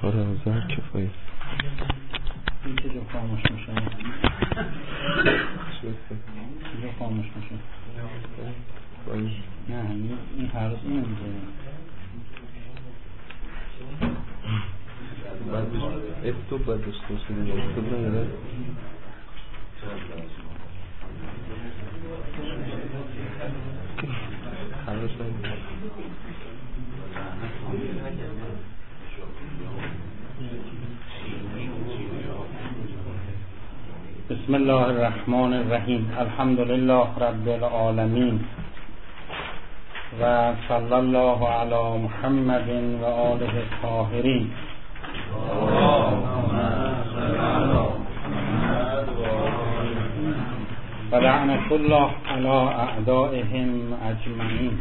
آره آزار کفایی این چه جا خاموش میشه؟ چه جا خاموش میشه؟ نه این هر روز اینو میگه بعدش افتوب باید داشته باشید افتوب نداره خمرش نمیده بسم الله الرحمن الرحیم الحمد لله رب العالمین و صلی الله علی محمد و آله الطاهرین و لعنت الله علی اعدائهم اجمعین.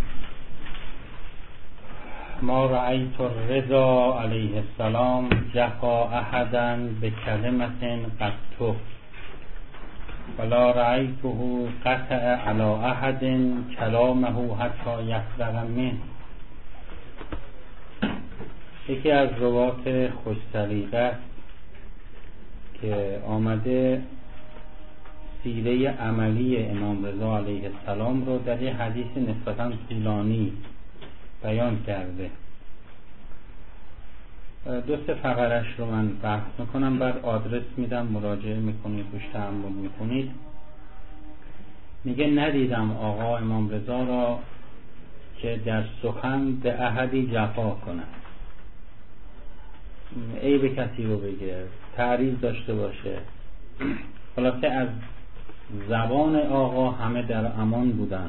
ما رأیت الرضا علیه السلام جفا احدا بکلمة قط ولا رأیته قطع علی احد کلامه حتی یفرغ منه. یکی از روات خوش سلیقه که آمده سیره عملی امام رضا علیه السلام رو در یه حدیث نسبتاً طولانی بیان کرده. دو سه فقرش رو من بحث میکنم، بعد آدرس میدم، مراجعه میکنید، روش تأمل میکنید. میگه ندیدم آقا امام رضا را که در سخن به احدی جفا کند، عیب کسی رو بگه، تعریض داشته باشه. خلاصه از زبان آقا همه در امان بودن.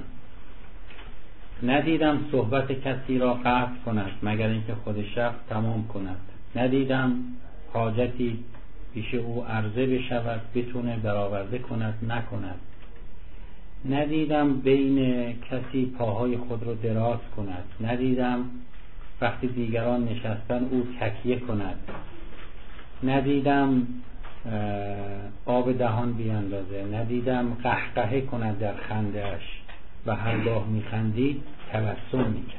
ندیدم صحبت کسی را قطع کند مگر اینکه خودش رفت تمام کند. ندیدم حاجتی پیش او عرضه بشود بتونه برآورده کند نکند. ندیدم بین کسی پاهای خود را دراز کند. ندیدم وقتی دیگران نشستن او تکیه کند. ندیدم آب دهان بیاندازه. ندیدم قهقهه کند در خنده‌اش و هرگاه میخندید تبسم میکرد.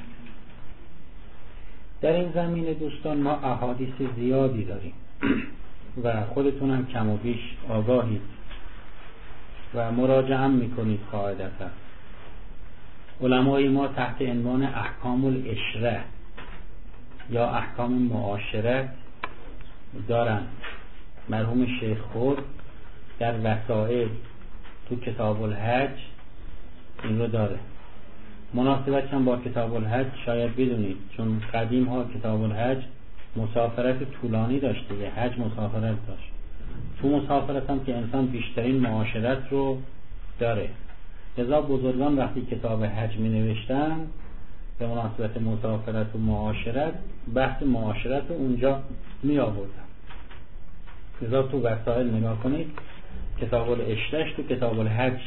در این زمینه دوستان ما احادیث زیادی داریم و خودتون هم کم و بیش آگاهید و مراجعه هم میکنید. قاعدتا علمای ما تحت عنوان احکام العشره یا احکام معاشرت دارن. مرحوم شیخ خور در وسائل تو کتاب الحج این رو داره. مناسبت هم با کتاب الحج شاید بدونید، چون قدیم ها کتاب الحج مسافرت طولانی داشته، یه حج مسافرت داشت. تو مسافرت هم که انسان بیشترین معاشرت رو داره. لذا بزرگان وقتی کتاب حج می نوشتن به مناسبت مسافرت و معاشرت، بحث معاشرت رو اونجا می آوردن. لذا تو وسائل نگاه کنید کتاب العشرهش تو کتاب الحج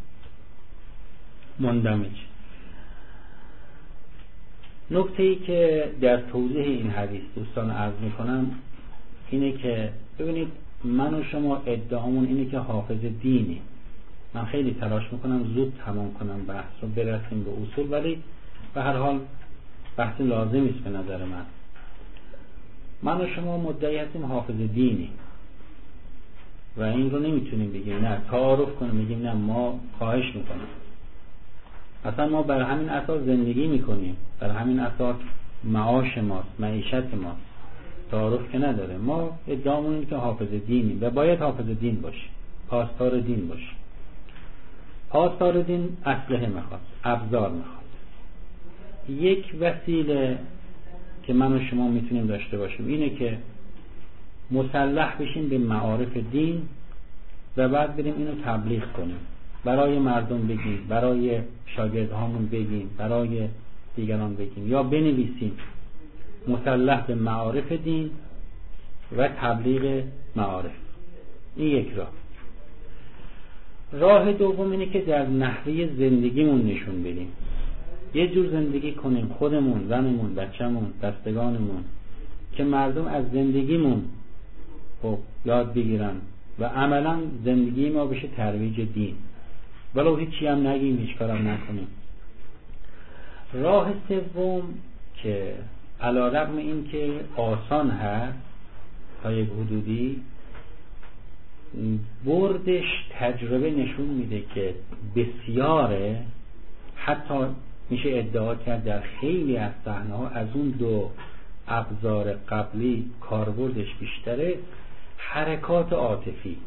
مندمج. نکته‌ای که در توضیح این حدیث دوستان عرض میکنم اینه که ببینید من و شما ادعامون اینه که حافظ دینی. من خیلی تلاش میکنم زود تمام کنم بحث رو برسیم به اصول، ولی به هر حال بحث لازمی است به نظر من و شما مدعی هستیم حافظ دینی و این رو نمیتونیم بگیم نه تعارف کنیم میگیم نه ما خواهش میکنیم. اصلا ما بر همین اساس زندگی میکنیم، بر همین اساس معاش ماست، معیشت ماست. تعارف که نداره. ما ادعامون اینه که حافظ دینی و باید حافظ دین باشیم، پاسدار دین باشیم. پاسدار دین اسلحه میخواد، ابزار میخواد. یک وسیله که من و شما میتونیم داشته باشیم اینه که مسلح بشیم به معارف دین و بعد بریم اینو تبلیغ کنیم، برای مردم بگیم، برای شاگردهامون بگیم، برای دیگران بگیم، یا بنویسیم مسلح به معارف دین و تبلیغ معارف. این یک راه. راه دوم اینه که در نحوه زندگیمون نشون بدیم. یه جور زندگی کنیم خودمون، زنمون، بچه‌مون، بستگانمون، که مردم از زندگیمون خب یاد بگیرن و عملا زندگی ما بشه ترویج دین، ولو هیچی هم نگیم، هیچ کارم نکنیم. راه سوم که علی‌رغم این که آسان هست تا یک حدودی، بردش تجربه نشون میده که بسیاره، حتی میشه ادعا کرد در خیلی از صحنه‌ها از اون دو ابزار قبلی کاربردش بیشتره. حرکات عاطفی،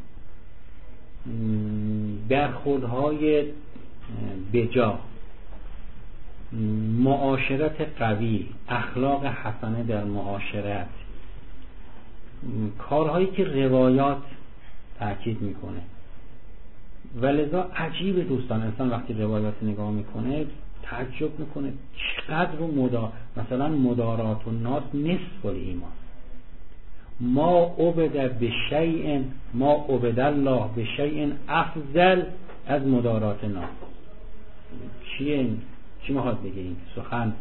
برخوردهای بجا، معاشرت قوی، اخلاق حسنه در معاشرت، کارهایی که روایات تأکید میکنه. ولذا عجیب دوستان، انسان وقتی روایات نگاه میکنه تعجب میکنه چقدر رو مثلا مدارات الناس نصف الایمان، ما عبد بشیء ما عبد الله بشیء افضل از مدارات الناس. چی میخواد بگه این سخن؟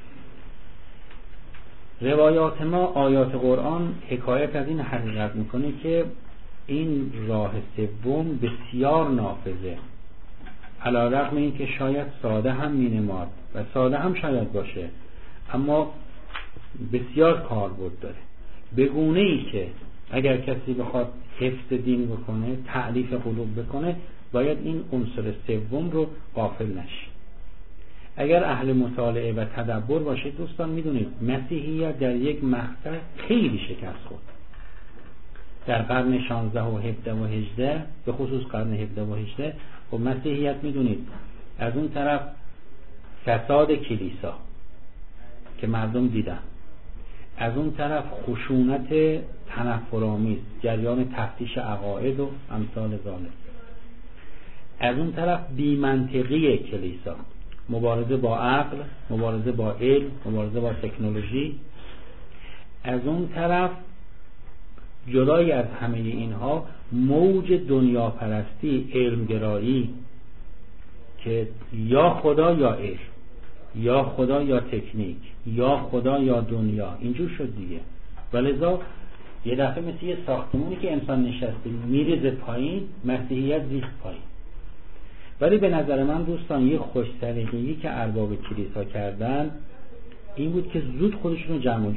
روایات ما، آیات قرآن حکایت از این حقیقت میکنه که این راه سوم بسیار نافذه، علی‌رغم این که شاید ساده هم مینماد و ساده هم شاید باشه، اما بسیار کاربرد داره. به گونه ای که اگر کسی بخواد حفظ دین بکنه، تألیف قلوب بکنه، باید این عنصر سوم رو غافل نشه. اگر اهل مطالعه و تدبر باشه دوستان، میدونید مسیحیت در یک مقطع خیلی شکست خورد. در قرن 16 و 17 و 18، به خصوص قرن 17 و 18، و مسیحیت میدونید از اون طرف فساد کلیسا که مردم دیدن، از اون طرف خشونت تنفرآمیز، جریان تفتیش عقاید و امثال ذالک، از اون طرف بی‌منطقی کلیسا، مبارزه با عقل، مبارزه با علم، مبارزه با تکنولوژی. از اون طرف جدای از همه اینها موج دنیا پرستی، علمگرایی، که یا خدا یا علم، یا خدا یا تکنیک، یا خدا یا دنیا، اینجور شد دیگه. ولذا یه دفعه مثل یه ساختمونی که انسان نشسته میریزه پایین، مسیحیت ریخت پایین. ولی به نظر من دوستان یه خوش سلیقگی که ارباب کلیسا کردن این بود که زود خودشون رو جمع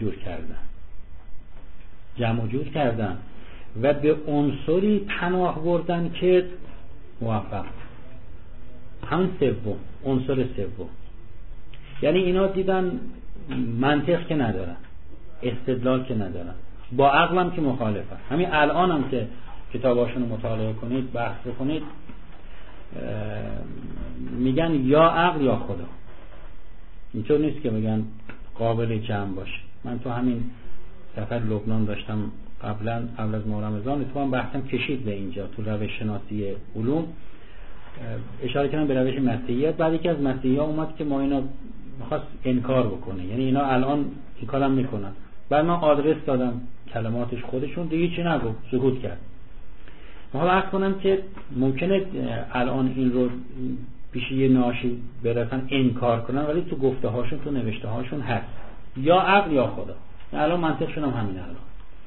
جور کردن و به عنصری پناه بردن که موفق، همون سوم، عنصر سوم. یعنی اینا دیدن منطق که ندارن، استدلال که ندارن، با عقل هم که مخالفن. همین الان هم که کتاباشون رو مطالعه کنید، بحث بکنید، میگن یا عقل یا خدا. اینطور نیست که بگن قابل جمع باشه. من تو همین سفر لبنان داشتم قبل از ماه رمضان، تو هم بحثم کشید به اینجا، تو روش شناسی علوم اشاره کردم به روش مسیحیت. بعد یکی از مسیحی‌ها اومد که ما اینا می‌خواست انکار بکنه، یعنی اینا الان این کارم میکنن. بعد من آدرس دادم کلماتش، خودشون دیگه چی نگفت، سکوت کرد. میخوام عرض کنم که ممکنه الان این رو پیش یه ناشی برسن انکار کنن، ولی تو گفته هاشون، تو نوشته هاشون هست یا عقل یا خدا. الان منطقشون هم همین. الان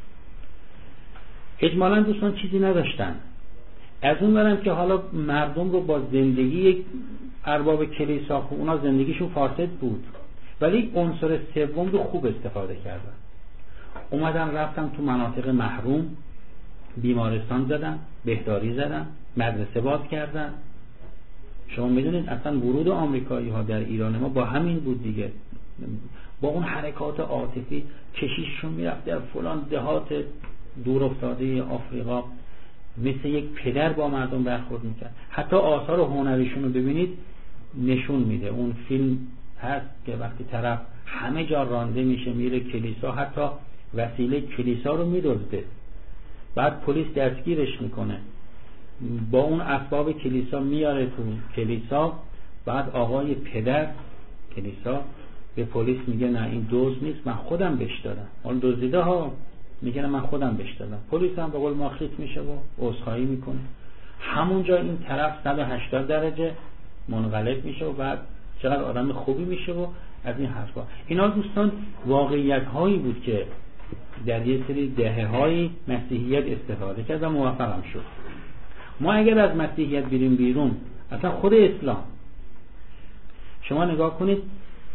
اجمالا دوستان چیزی نداشتن. از اون برم که حالا مردم رو با زندگی ارباب کلیسا، خب اونا زندگیشون فاسد بود، ولی عنصر سوم رو خوب استفاده کردن. اومدن رفتن تو مناطق محروم، بیمارستان زدن، بهداری زدن، مدرسه باز کردن. شما میدونید اصلا ورود آمریکایی ها در ایران ما با همین بود دیگه، با اون حرکات عاطفی. کشیششون میرفت در فلان دهات دور افتاده آفریقا، مثل یک پدر با مردم برخورد میکرد. حتی آثار هنریشون رو ببینید نشون میده. اون فیلم هست که وقتی طرف همه جا رانده میشه میره کلیسا، حتی وسیله کلیسا رو میدزده، بعد پلیس دستگیرش میکنه، با اون اسباب کلیسا میاره تو کلیسا، بعد آقای پدر کلیسا به پلیس میگه نه این دزد نیست، من خودم بهش دادم. اون دزدیده ها، میگه نه من خودم بهش دادم. پلیس هم به قول ما خیط میشه و عذرخواهی میکنه. همونجا این طرف 180 درجه منقلب میشه و بعد چقدر آدم خوبی میشه و از این حرفا. اینا دوستان واقعیت هایی بود که در یه سری دهه‌های مسیحیت استفاده کرد و موفق هم شد. ما اگر از مسیحیت بریم بیرون، اصلا خود اسلام، شما نگاه کنید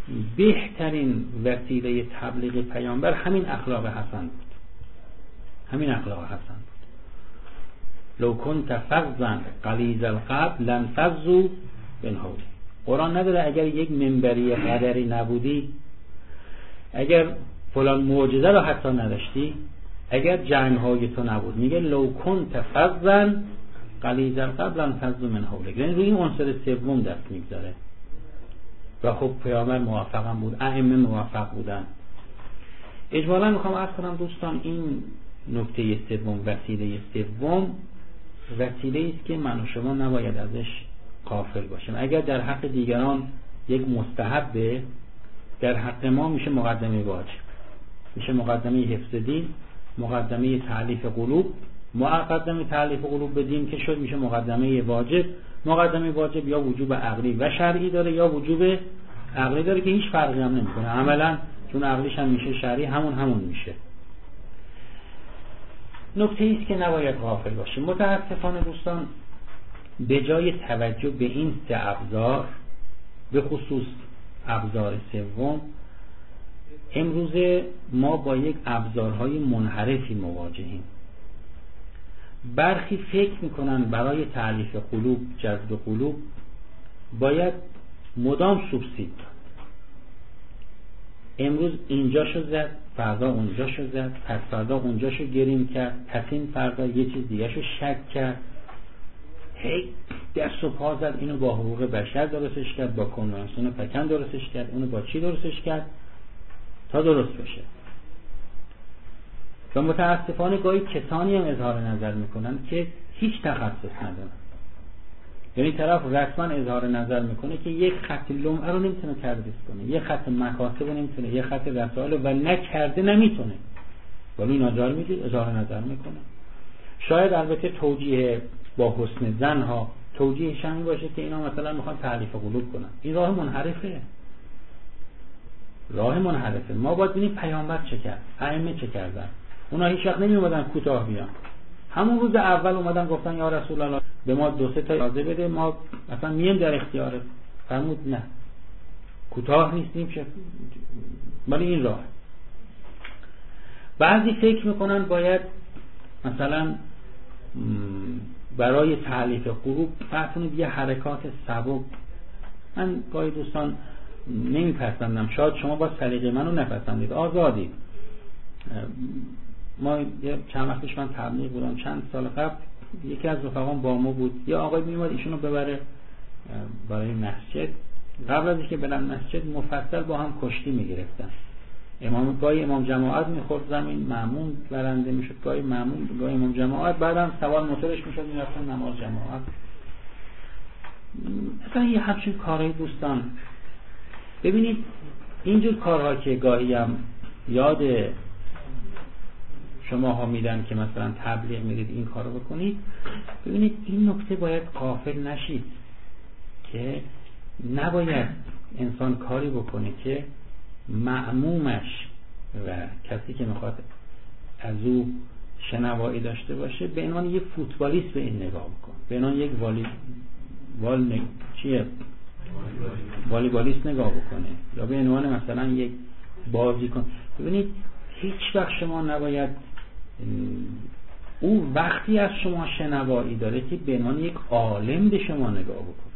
بهترین وسیله تبلیغ پیامبر همین اخلاق حسن بود. همین اخلاق حسن بود. لو کنت فظا غلیظ القلب لانفضوا من حولک. قرآن نداره اگر یک منبری قدری نبودی، اگر فلان معجزه رو حتی نداشتی، اگر جنگ های تو نبود، میگه لو کنت فظا غلیظ القلب لانفضوا من حولک. یعنی روی این عنصر سوم دست میگذاره. و خب پیامبر موفقم بود، ائمه موفق بودن. اجمالا میخوام عرض کنم دوستان، این نکته سوم، وسیله سوم، وسیله است که من و شما نباید ازش غافل باشیم. اگر در حق دیگران یک مستحبه، در حق ما میشه مقدمه واجب، میشه مقدمه حفظ دین، مقدمه تألیف قلوب. مقدمه تألیف قلوب بدیم که شد، میشه مقدمه واجب. مقدمه واجب یا وجوب عقلی و شرعی داره یا وجوب عقلی داره که هیچ فرقی هم نمیکنه عملا، چون عقلیش هم میشه شرعی همون میشه. نکته ایست که نباید غافل باشیم. متاسفانه دوستان به جای توجه به این سه ابزار، به خصوص ابزار سوم، امروزه ما با یک ابزارهای منحرفی مواجهیم. برخی فکر میکنن برای تألیف قلوب، جذب قلوب، باید مدام سوبسید داد. امروز اینجاشو زد، فردا اونجاشو زد، پس فردا اونجاشو گریم کرد، پس این فردا یه چیز دیگه‌شو شک کرد، هی دست و پا زد، اینو با حقوق بشر درستش کرد، با کنوانسیون پکن درستش کرد، اونو با چی درستش کرد تا درست بشه. و متاسفانه گاهی کسانی هم اظهار نظر میکنن که هیچ تخصص ندارن. یعنی طرف رسما اظهار نظر میکنه که یک خط لمعه رو نمیتونه تدریس کنه، یک خط مکاتب رو نمیتونه، یک خط رسائل و نکرده نمیتونه، ولی اظهار نظر میکنه. شاید البته توجیه با حسن زن ها توجیهش همین باشه که اینا مثلا میخوان تألیف قلوب کنن. این راه منحرفه، راه منحرفه. ما باید ببینیم پیامبر چه کرد، ائمه چه کردن. اونا هیچ وقت نمی اومدن کوتاه بیان. همون روز اول اومدن گفتن یا رسول الله به ما 2-3 تا اجازه بده، ما مثلا میایم در اختیارت. فرمود نه، کوتاه نیستیم چه، ولی این راه. بعضی فکر میکنن باید مثلا برای تألیف قلوب فرض یه حرکات سبک. من گاهی دوستان نمیپسندم، شاید شما با سلیقه منو نپسندید، آزادید. ما چند وقت پیش من تبلیغ بودم، چند سال قبل یکی از رفقام با ما بود، یه آقای میومد ایشونو ببره برای مسجد. قبل از اینکه برن مسجد مفصل با هم کشتی میگرفتن. گاهی امام جماعت میخورد زمین، مأمون برنده میشد، گاهی مأمون، گاهی امام جماعت، بعدم سوار موتورش میشد میرفتن نماز جماعت. مثلا یه همچین کارهای دوستان، ببینید اینجور کارها که گاهی هم یاد شما ها میدن که مثلا تبلیغ میرید این کارو بکنید، ببینید این نکته باید غافل نشید که نباید انسان کاری بکنه که مأمومش و کسی که میخواد از او شنوایی داشته باشه به عنوان یک فوتبالیست به این نگاه بکنه، به عنوان یک والیبالیست نگاه بکنه، یا به عنوان مثلا یک بازیکن. ببینید هیچ وقت شما نباید، او وقتی از شما شنوایی داره که به عنوان یک عالم به شما نگاه بکنه.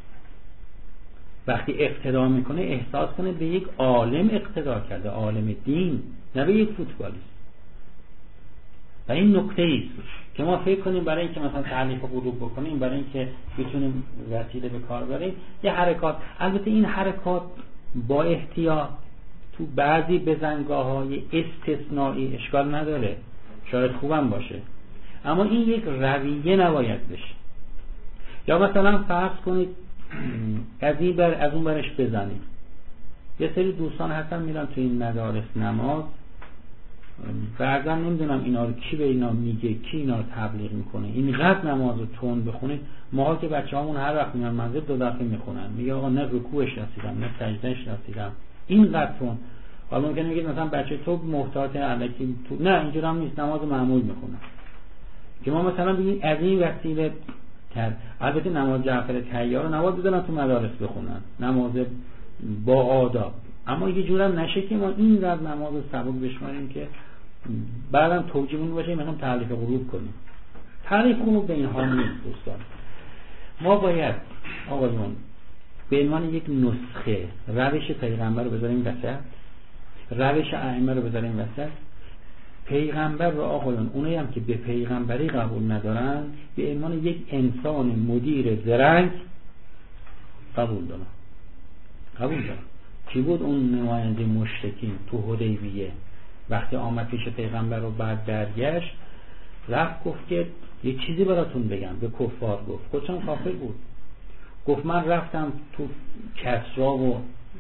وقتی اقتدا میکنه احساس کنه به یک عالم اقتدا کرده، عالم دین، نه به یک فوتبالیست. و این نکته ایست که ما فکر کنیم برای اینکه مثلا تألیف قلوب بکنیم، برای اینکه بتونیم وسیله به کار بریم، یه حرکات، البته این حرکات با احتیاط تو بعضی بزنگاه‌های استثنایی اشکال نداره، شاید خوبم باشه، اما این یک رویه نباید بشه. یا مثلا فرض کنید از اون برش بزنید. یه سری دوستان هستن میرن تو این مدارس نماز، بعضا نمیدونم اینا رو کی به اینا میگه، کی اینا رو تبلیغ میکنه، اینقدر نماز رو تون بخونید. ماها که بچه هامون هر وقت میان منزل 2 دفعه میخونن، میگه آقا نه رکوعش رسیدم نه سجدهش رسیدم، اینقدر تون. حالا ممکنه میگید مثلا بچه تو محتاط الکی تو، نه اینجور هم نیست، نماز معمول میخونن. که ما مثلا ببینید از این وسیله کرد. البته نماز جعفر طیار رو نباید بذارن تو مدارس بخونن، نماز با آداب، اما یه جورم نشه که ما این قدر نماز سبک بشماریم که بعدم توجیهمون باشه مثلا تعلیف غروب کنیم. تعلیف غروب به این حال نیست دوستان. ما باید آقایون به عنوان یک نسخه روش پیغمبر رو بذاریم وسط، روش ائمه رو بذاریم وسط. پیغمبر رو آقایون، اونایی هم که به پیغمبری قبول ندارن، به عنوان یک انسان مدیر زرنگ قبول دارن. کی بود اون نماینده مشرکین تو حدیبیه؟ وقتی آمد پیش پیغمبر رو بعد برگشت، رفت گفت که یه چیزی براتون بگم. به کفار گفت. خودشان کافر بود. گفت من رفتم تو کسرا و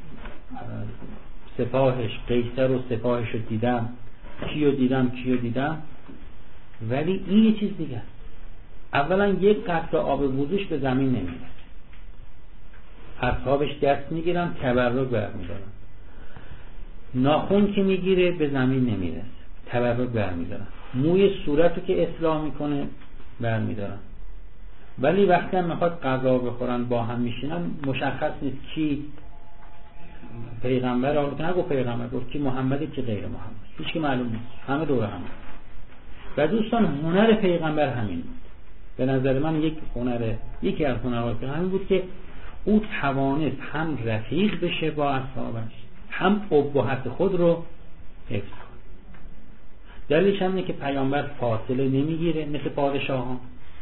سپاهش، قیصر و سپاهش رو دیدم، کیو دیدم، ولی این یه چیز دیگه. اولا یک قطره آب وضوش به زمین نمیره، اصحابش دست میگیرن تبرک برمیدارن. ناخن که میگیره به زمین نمیره، تبرک برمیدارن. موی صورتو که اصلاح میکنه برمیدارن. ولی وقتی هم میخواد غذا بخورن با هم میشینن، مشخص نیست کی پیغمبر آورد، نگو پیغمبر، گفت کی محمده کی غیر محمد، هیچ کی معلوم نیست، همه دور هم. و دوستان هنر پیغمبر همین بود. به نظر من یکی از هنرهای پیغمبر همین بود که او توانست هم رفیق بشه با اصحابش، هم ابهت خود رو حفظ کنه. دلیلش هم اینه که پیامبر فاصله نمیگیره مثل پادشاهان.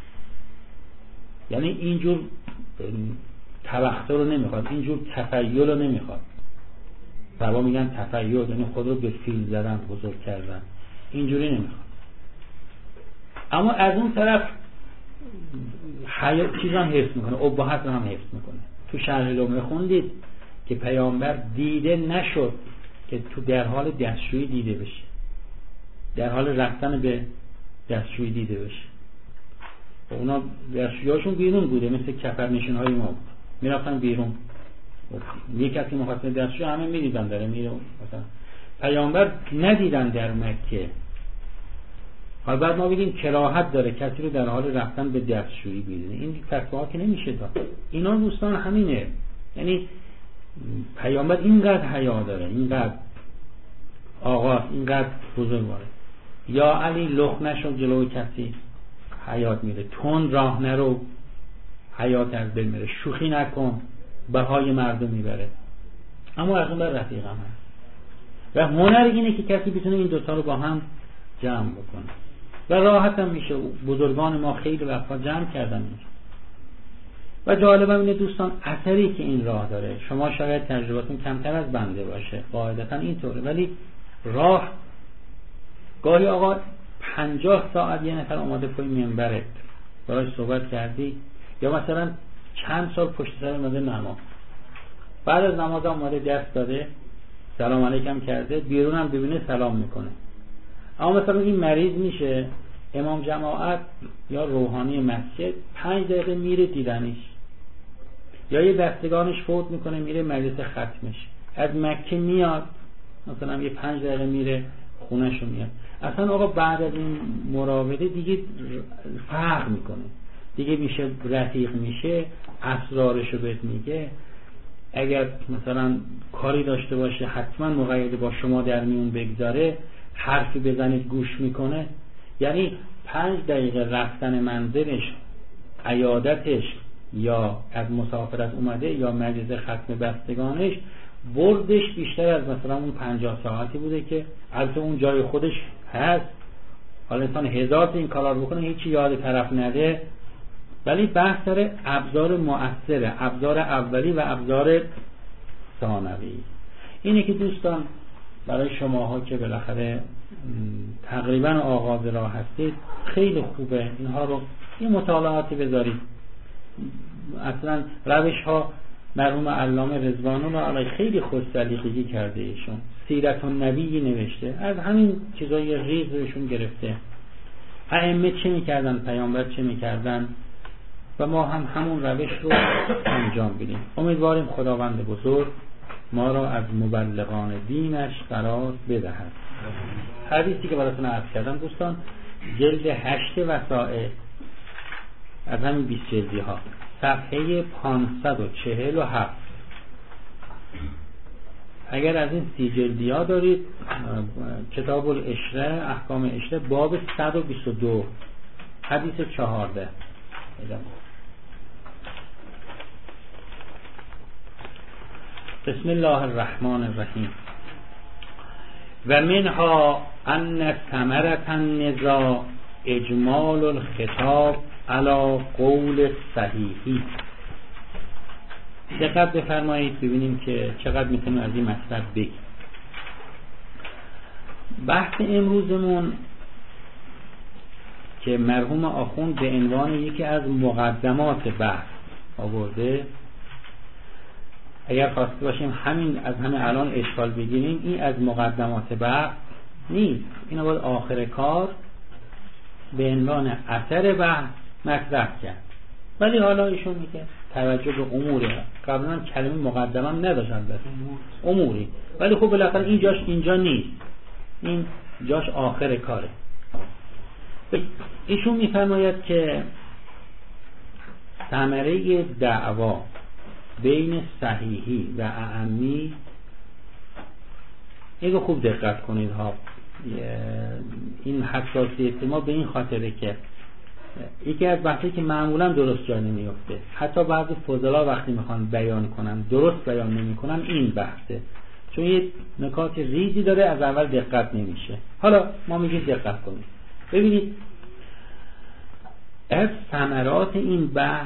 یعنی اینجور توقع رو نمیخواد، اینجور تفیل رو نمیخواد. سبا میگن تفیل یعنی خود رو به فیل زدن، بزرگ کردن، اینجوری نمیخواد. اما از اون طرف چیز هم حفظ میکنه، ابهت رو هم حفظ میکنه. تو شرح لمعه خوندید که پیامبر دیده نشد که تو در حال دستشویی دیده بشه، در حال رفتن به دستشویی دیده بشه. اونا دستشویی‌هاشون بیرون بوده، مثل کفرنشین‌های ما بود، میرفتن بیرون. یک کسی مخاطب دستشویی همه میدیدن داره میره. مثلا پیامبر ندیدن در مکه. حالا بعد ما بگیم کراهت داره کسی رو در حال رفتن به دستشویی ببینه، این فتوا که نمیشه داد. اینا دوستان همینه. یعنی پیامبر اینقدر حیا داره، اینقدر آقا، اینقدر بزرگواره. یا علی لخ نشو جلوی کسی، حیات میره. تند راه نرو، حیات از بین میره. شوخی نکن، بهای مردم میبره. اما پیغمبر رفیقم هست و هنر اینه که کسی بتونه این دوتا رو با هم جمع بکنه و راحت هم میشه. بزرگان ما خیلی وقتا جمع کردن میشه. و جالبه اینه دوستان، اثری که این راه داره، شما شاید تجربتون کمتر از بنده باشه، قاعدتا اینطوره، ولی راه گاهی آقا 50 ساعت یه نفر اومده پای منبرت برای صحبت کردی، یا مثلا چند سال پشت سر اومده نماز، بعد از نماز اومده دست داده سلام علیکم کرده، بیرون هم ببینه سلام میکنه. اما مثلا این مریض میشه، امام جماعت یا روحانی مسجد 5 دقیقه میره دیدنش، یا یه بستگانش فوت میکنه میره مجلس ختمش، از مکه میاد مثلا یه 5 دقیقه میره خونهشو میاد. اصلا آقا بعد از این مراوده دیگه فرق میکنه، دیگه میشه رفیق، میشه اسرارشو بهت میگه. اگر مثلا کاری داشته باشه حتما مقید با شما در میون بگذاره، حرفی بزنید گوش میکنه. یعنی 5 دقیقه رفتن منزلش، عیادتش، یا از مسافرت اومده، یا مجلس ختم بستگانش، بردش بیشتر از مثلا اون 50 ساعتی بوده که البته اون جای خودش هست. حالا انسان 1000 این کارا رو بکنه هیچی یاد طرف نده، ولی بحث داره ابزار مؤثره، ابزار اولی و ابزار ثانوی. اینه که دوستان برای شماها که بالاخره تقریبا آغاز راه هستید، خیلی خوبه اینها رو یه مطالعاتی بذارید. اصلا روش ها مرحوم علامه رضوان الله خیلی خوش سلیقگی کرده، ایشون سیرت النبی نوشته، از همین چیزای ریز روشون گرفته. ائمه چه میکردن، پیامبر چه میکردن، و ما هم همون روش رو انجام بدیم. امیدواریم خداوند بزرگ ما را از مبلغان دینش قرار بدهد. حدیثی که براتون عرض کردم دوستان، جلد 8 وسائل از همین 20 جلدی ها، صفحه 547. اگر از این 30 جلدی ها دارید، کتاب العشره، احکام عشره، باب 122 حدیث 14. بسم الله الرحمن الرحیم. و منها ان ثمرة النزاع اجمال الخطاب علی قول صحیحی. دقت بفرمایید ببینیم که چقدر میتونیم از این مطلب بگیم. بحث امروزمون که مرحوم آخوند به عنوان یکی از مقدمات بحث آورده، اگر خواسته باشیم از همین الان اشکال بگیریم، این از مقدمات بحث نیست، اینو باید آخر کار به عنوان اثر بحث مطرح کرد. ولی حالا ایشون میگه توجه به اموره، قبلا کلمه مقدمم نداشت البته، اموری، ولی خب بالاخره این جاش اینجا نیست، این جاش آخر کاره. ایشون میفرماید که ثمره دعوا بین صحیحی و اعمی، اینو خوب دقت کنید ها، این حساسیت ما به این خاطره که یکی از بحثی که معمولا درست جا نمیفته، حتی بعضی فضلا وقتی میخوان بیان کنن درست بیان نمیکنن، این بحثه، چون یه نکات ریزی داره، از اول دقت نمیشه. حالا ما میگیم دقت کنید. ببینید از ثمرات این بحث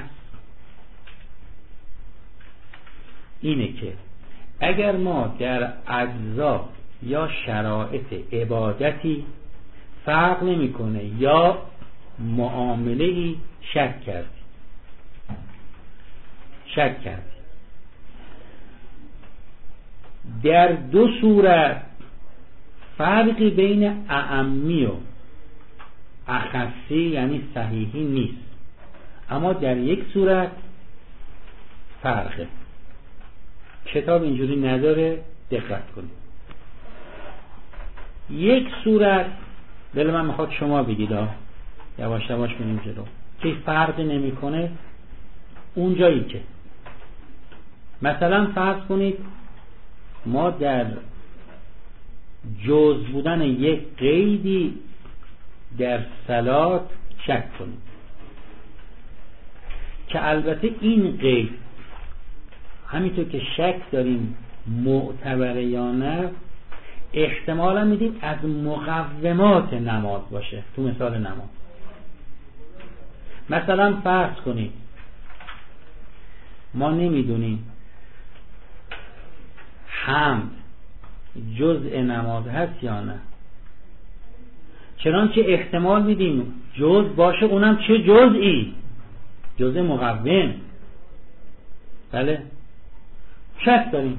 اینه که اگر ما در اجزا یا شرایط عبادتی فرق نمیکنه یا معامله‌ای شک کردی، در دو صورت فرقی بین اعمی و اخصی یعنی صحیحی نیست، اما در یک صورت فرقه. کتاب اینجوری نداره، دقت کنید. یک صورت دل من میخواد شما بگید، یواش یواش بریم جلو، که فرق نمیکنه اونجایی که مثلا فرض کنید ما در جزء بودن یک قیدی در صلات شک کنیم، که البته این قید همینطور که شک داریم معتبره یا نه، احتمالا میدیم از مقومات نماز باشه. تو مثال نماز مثلا فرض کنید ما نمیدونیم حمد جزء نماز هست یا نه، چنانچه احتمال میدیم جزء باشه، اونم چه جزئی؟ جزء مقوم. بله، شک داریم.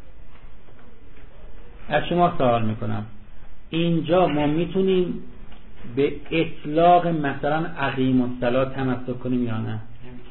از شما سوال میکنم، اینجا ما میتونیم به اطلاق مثلا اقیم الصلاة تمسک کنیم یا نه؟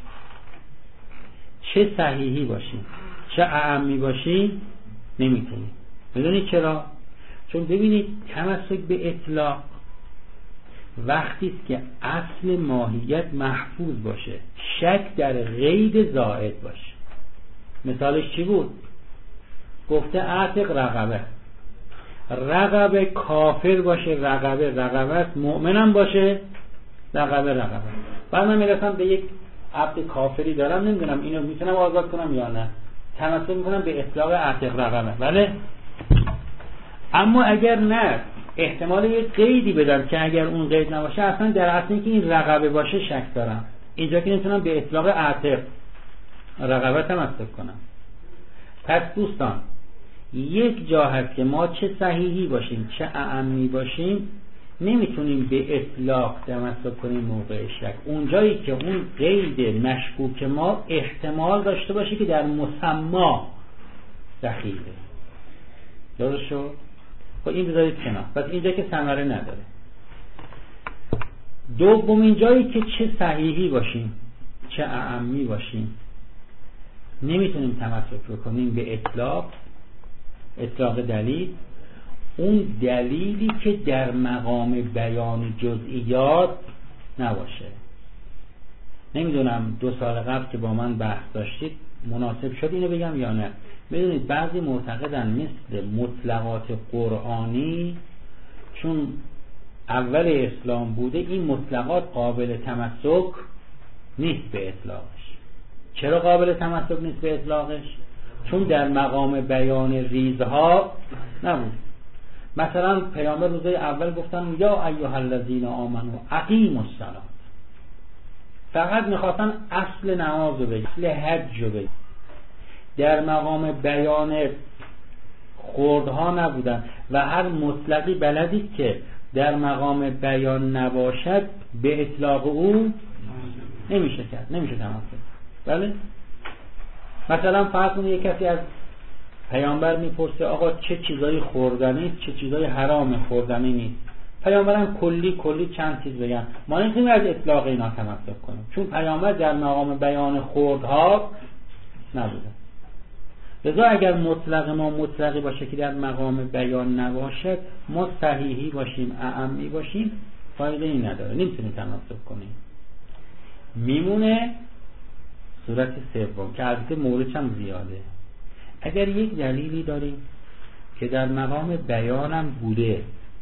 چه صحیحی باشیم چه اعمی باشیم نمیتونیم. میدونید چرا؟ چون ببینید تمسک به اطلاق وقتی است که اصل ماهیت محفوظ باشه، شک در قید زائد باشه. مثالش چی بود؟ گفته اعتق رقبه، رقبه کافر باشه، رقبه است، مؤمنم باشه، رقبه. بعد من میرسم به یک عبد کافری دارم، نمیدونم اینو میتونم آزاد کنم یا نه، تمسک میکنم به اطلاق اعتق رقبه. بله، اما اگر نه، احتمال یک قیدی بدم که اگر اون قید نباشه، اصلا در اصلی که این رقبه باشه شک دارم، اینجا که نمیتونم به اطلاق اعتق رقبه تمسک کنم. پس دوستان، یک جا هست که ما چه صحیحی باشیم چه اعمی باشیم نمیتونیم به اطلاق تمسک کنیم موقع شک، اونجایی که اون قید مشکوک ما احتمال داشته باشه که در مسما دخیله. درست شد؟ خب این بذارید کنار. پس اینجا که ثمره نداره. دومین جایی که چه صحیحی باشیم چه اعمی باشیم نمیتونیم تمسک بکنیم به اطلاق دلیل، اون دلیلی که در مقام بیان جزئیات نباشه. نمیدونم 2 سال قبل که با من بحث داشتید مناسب شد اینو بگم یا نه. ببینید بعضی معتقدن مثل مطلقات قرآنی چون اول اسلام بوده این مطلقات قابل تمسک نیست به اطلاقش. چرا قابل تمسک نیست به اطلاقش؟ چون در مقام بیان ریزها نبود. مثلا پیامبر روزه اول گفتن یا ایها الذین آمنوا اقیموا الصلاة، فقط میخواستن اصل نماز رو بگن، اصل حج رو بگن، در مقام بیان خوردها نبودن. و هر مطلقی بلدید که در مقام بیان نباشد به اطلاق او نمیشه کرد، نمیشه تمسک. بله؟ مثلا فرض کنید یک کسی از پیامبر میپرسه آقا چه چیزایی خوردنی چه چیزایی حرام خوردنی نیست، پیامبرم کلی چند چیز بگن، ما نمیتونیم از اطلاق اینا تمسک کنیم چون پیامبر در مقام بیان خوردها نبوده. لذا اگر مطلق ما مطلقی باشه که در مقام بیان نباشد، ما صحیحی باشیم اعمی باشیم فایده ای نداره، نمیتونیم تمسک کنیم. میمونه صورت سوم که البته موردش هم زیاده. اگر یک دلیلی داریم که در مقام بیانم بوده،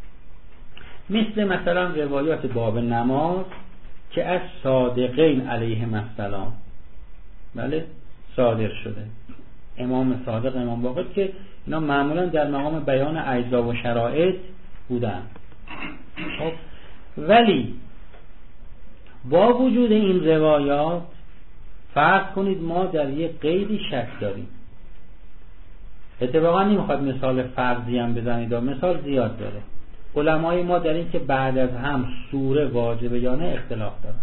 مثلا روایات باب نماز که از صادقین علیهم السلام بله صادر شده، امام صادق امام باقر، که اینا معمولا در مقام بیان اجزا و شرایط بودن. خب ولی با وجود این روایات فرض کنید ما در یک قیدی شک داریم. اتفاقا نمیخواد مثال فرضی هم بزنید، مثال زیاد داره. علمای ما در این که بعد از هم سوره واجبه یا نه اختلاف دارن.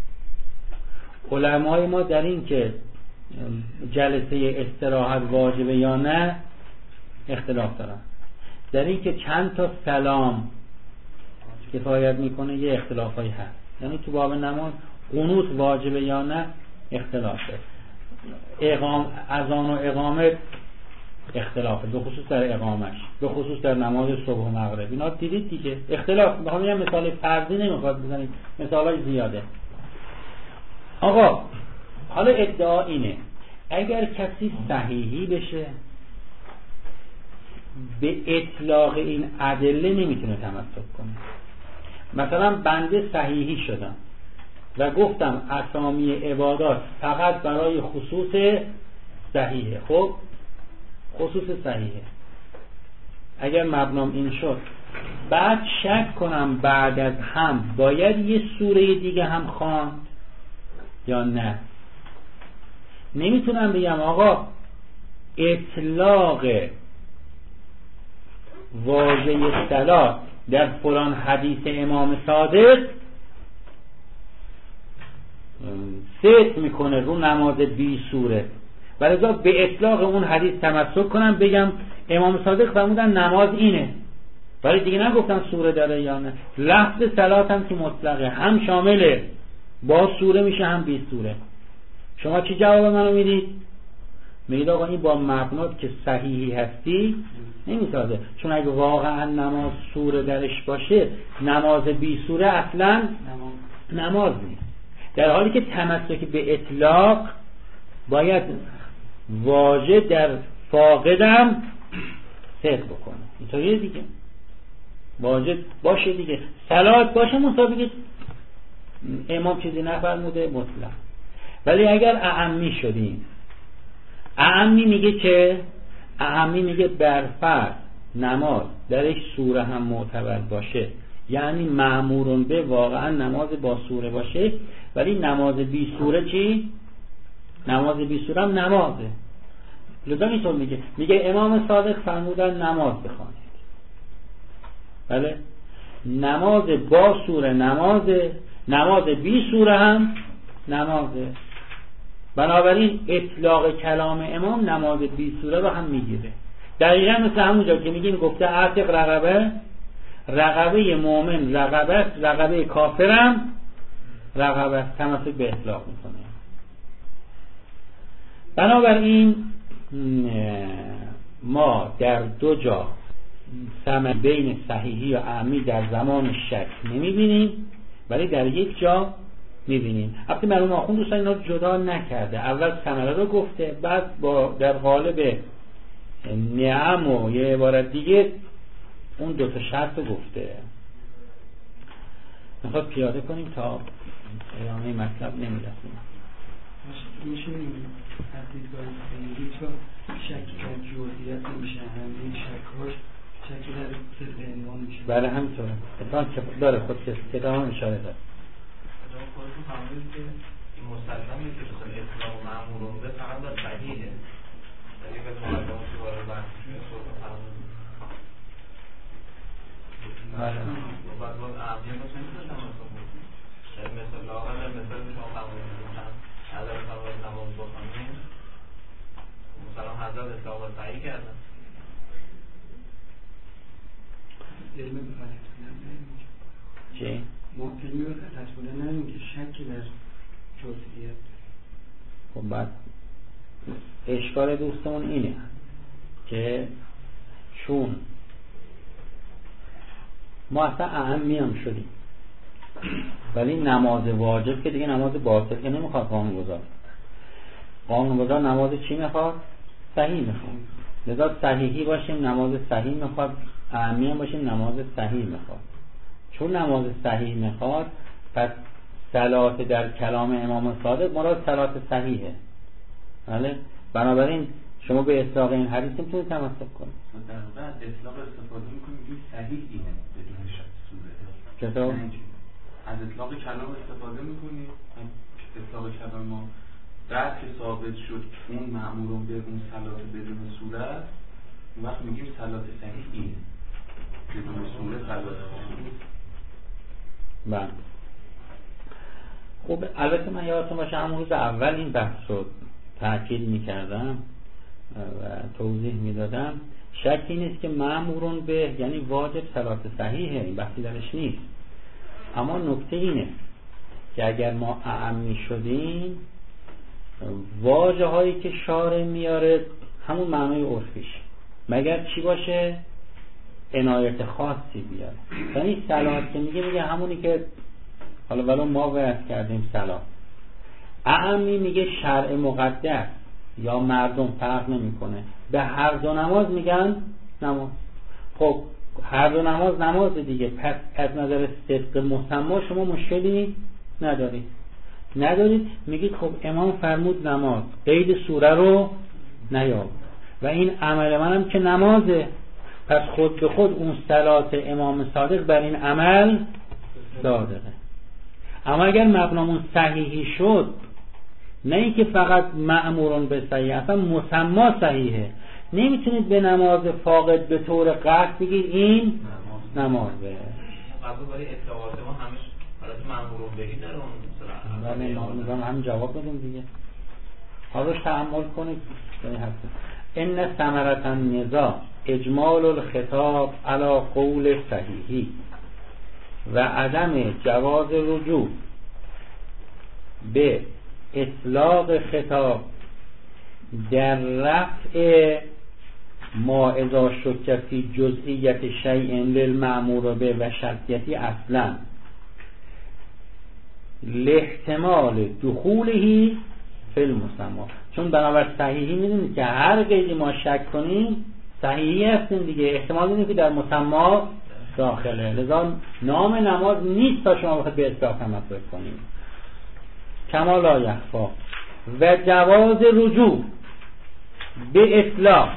علمای ما در این که جلسه استراحت واجبه یا نه اختلاف دارن. در این که چند تا سلام کفایت میکنه یه اختلافایی هست. یعنی تو باب نماز قنوت واجبه یا نه اختلافه. اذان و اقامت اختلافه، به خصوص در اقامش، به خصوص در نماز صبح و مغرب. اینا دیدید دیگه اختلاف. میخوام بگم مثال فرضی نمیخواد بزنید، مثالای زیاده. آقا حالا ادعا اینه اگر کسی صحیحی بشه به اطلاق این ادله نمیتونه تمسک کنه. مثلا بنده صحیحی شدم و گفتم اسامی عبادات فقط برای خصوص صحیحه. خب خصوص صحیحه. اگر مبنام این شد بعد شک کنم بعد از هم باید یه سوره دیگه هم خواند یا نه، نمیتونم بگم آقا اطلاق واژه صلات در فلان حدیث امام صادق ست میکنه رو نماز بی سوره، ولذا به اطلاق اون حدیث تمسک کنم بگم امام صادق فرمودن نماز اینه، ولی دیگه نگفتن سوره داره یا نه. لفظ صلات هم که مطلقه، هم شامله با سوره میشه هم بی سوره. شما چی جواب منو میدید؟ میگید آقا این با مبنات که صحیحی هستی نمیسازه، چون اگه واقعا نماز سوره درش باشه نماز بی سوره اصلا نماز نیست. در حالی که تمسک به اطلاق باید واژه در فاقدم صدق بکنه، اینطوریه دیگه. واجب باشه دیگه، صلات باشه مطابق امام چیزی نفرموده مطلق. ولی اگر اعمی شدیم، اعمی میگه که اعمی میگه برفرض نماز درش سوره هم معتبر باشه، یعنی مأمورون به واقعا نماز با سوره باشه، ولی نماز بی سوره چی؟ نماز بی سوره هم نمازه. لذا اینطور میگه امام صادق فرمودن نماز بخوانید. بله نماز با سوره نمازه، نماز بی سوره هم نمازه. بنابراین اطلاق کلام امام نماز بی سوره رو هم میگیره. دقیقا مثل همونجا که میگیم گفته عتق رقبه، رقبه مؤمن رقبه، رقبه کافرم رقبه، تمسک به اطلاق میکنه. بنابراین ما در دو جا سمع بین صحیحی و اعمی در زمان شک نمیبینیم، ولی در یک جا میبینیم. البته مرحوم آخوند دوستان اینا جدا نکرده، اول ثمره رو گفته، بعد با در قالب نعم و یه عبارت دیگه اون دو تا شرط رو گفته. میخواد پیاده کنیم تا ادامه مطلب نمیرسیم. میشه از دیدگاه خیلی تا شکی در جزئیات نمیشه، همین شکاش شکی در صدق عنوان میشه. بله همینطوره. داره خود کتاب هم اشاره داره. خودتون فهمید که این مسلمه که بخواد اطلاق و معمول به فقط باید صحیحه. یعنی که مقدمات که وارد بحث شده خودتون فهمید. بله. بعد باید اعمیه مثل مثل لاغر مثل شما فهمید حضرت فرمود نماز بخونیم مثلا حضرت اطلاق و صحیح کردن علم بفرد چی؟ ما علم بفرد بودن نداریم که شکی در جزئیات. خب بعد اشکال دوستمون اینه که چون ما اصلا اهمی هم شدیم ولی نماز واجب که دیگه نماز باطل که نمیخواد قانونگذار. قانونگذار نماز چی میخواد؟ صحیح میخواد. لذا صحیحی باشیم نماز صحیح میخواد، اهمی هم باشیم نماز صحیح میخواد. چون نماز صحیح میخواد پس صلات در کلام امام صادق مراد صلات صحیحه. بله؟ بنابراین شما به اطلاق این حدیث میتونید تمسک کنید. در واقع اطلاق استفاده میکنیم این صحیحیه بدون شک صورت. چطور؟ از اطلاق کلام استفاده میکنیم. اطلاق کلام ما بعد که ثابت شد اون مأمورون به اون صلات بدون صورت، اون وقت میگیم صلات صحیح اینه بدون صورت صلات صحیح. بله. خب البته من یادتون باشه همون روز اول این بحث رو تأکید میکردم و توضیح میدادم. شکی نیست که مأمورون به یعنی واجب صلات صحیحه، این بحثی درش نیست. اما نکته اینه که اگر ما اعمی شدیم واژه هایی که شارع میاره همون معنای عرفیش مگر چی باشه؟ عنایت خاصی بیاره. یعنی صلات که میگه همونی که حالا ولو ما وعظ کردیم صلات. اعمی میگه شرع مقدس یا مردم فرق نمیکنه، به هر دو نماز میگن نماز. خب هر دو نماز دیگه، پس از نظر صدق مسما شما مشکلی ندارید. میگید خب امام فرمود نماز، قید سوره رو نیاورد و این عمل منم که نمازه، پس خود به خود اون صلات امام صادق بر این عمل صادقه. اما اگر مبنامون صحیحی شد، نه اینکه فقط مأمورون به صحیح، اصلا مسما صحیحه، نمیتونید به نماز فاقد به طور قطع بگید این نمازه. قبل برای اطلاعات ما همش حالت مأمورون بهی داره اون بله ما میگم هم جواب بدیم دیگه. حالا تأمل کنید. ان ثمرة النزاع اجمال الخطاب علی قول صحیحی و عدم جواز رجوع به اطلاق خطاب در رفع ما اذا شک فی جزئیت شیء للمأمور به و شرطیتی اصلا لاحتمال دخوله فی المسمى. چون بنابر صحیحی میدونید که هر قیدی ما شک کنیم صحیحی هستیم دیگه، احتمال اینه که در مسمى داخله. لذا نام نماز نیست تا شما بخواید به اطلاق تمسک کنید. کما لا یخفی و جواز رجوع به اطلاق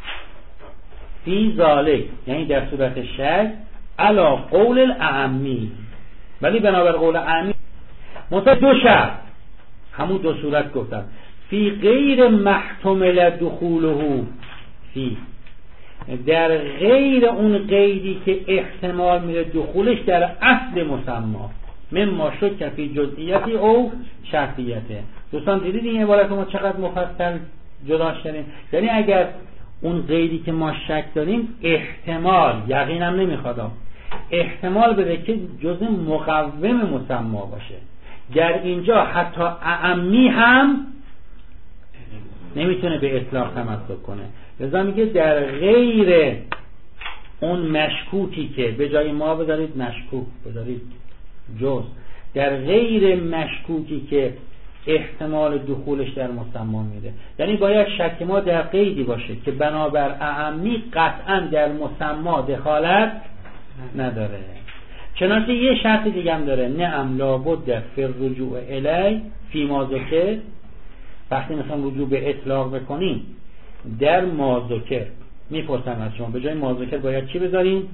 فی ذالک، یعنی در صورت شک علی قول الاعمی، ولی بنابر قول اعمی مثلا دو شرط، همون دو صورت گفتم. فی غیر محتمل دخوله فی، در غیر اون قیدی که احتمال میره دخولش در اصل مسما، مما شک فی جزئیتی او شرطیته. دوستان دیدید این عبارت ما چقدر مفصل جداش کردیم؟ یعنی اگر اون قیدی که ما شک داریم احتمال، یقینم نمیخواد، احتمال بده که جزء مقوم مسما باشه، در اینجا حتی اعمی هم نمیتونه به اطلاق تمسک کنه. لذا میگه در غیر اون مشکوکی که به جای ما بذارید مشکوک، بذارید جز، در غیر مشکوکی که احتمال دخولش در مسما میده. یعنی باید شک ما در قیدی باشه که بنابر اعمی قطعا در مسما دخالت نداره. چنانچه یه شرط دیگه هم داره، نعم لابد فی الرجوع الی فی ما ذکر. وقتی مثلا رجوع به اطلاق بکنیم در ما ذکر، میپرسن از شما به جای ما ذکر باید چی بذاریم؟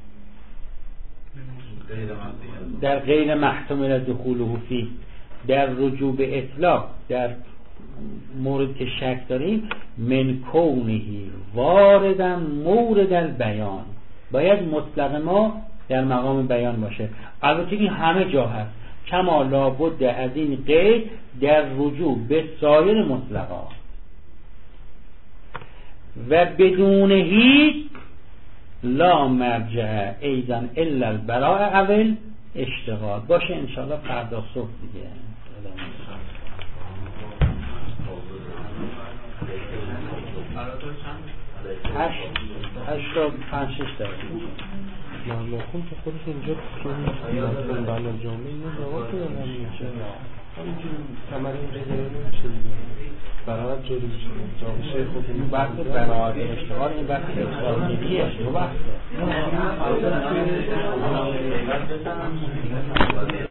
در غیر محتمل دخوله فی. در رجوع به اطلاق در مورد که شک داریم من کونهی واردن مورد البیان، باید مطلق ما در مقام بیان باشه. البته این همه جا هست، کما لابد از این قید در رجوع به سایر مطلقا. و بدون هیچ لا مرجع ایزن الا البراء اول اشتغال باشه. انشاءالله فردا صبح دیگه هشت تا 5-6 دقیقه مخون که خودش اینجا تو مثلا بلا جامعه اینو جواب که دارم میشه همینجور کمر اینجا داره نمیشه دیگه برای جوری میشه جامعه خود این بحث برای اشتغال، این بحث اشتغالگیریه، دو بحثه.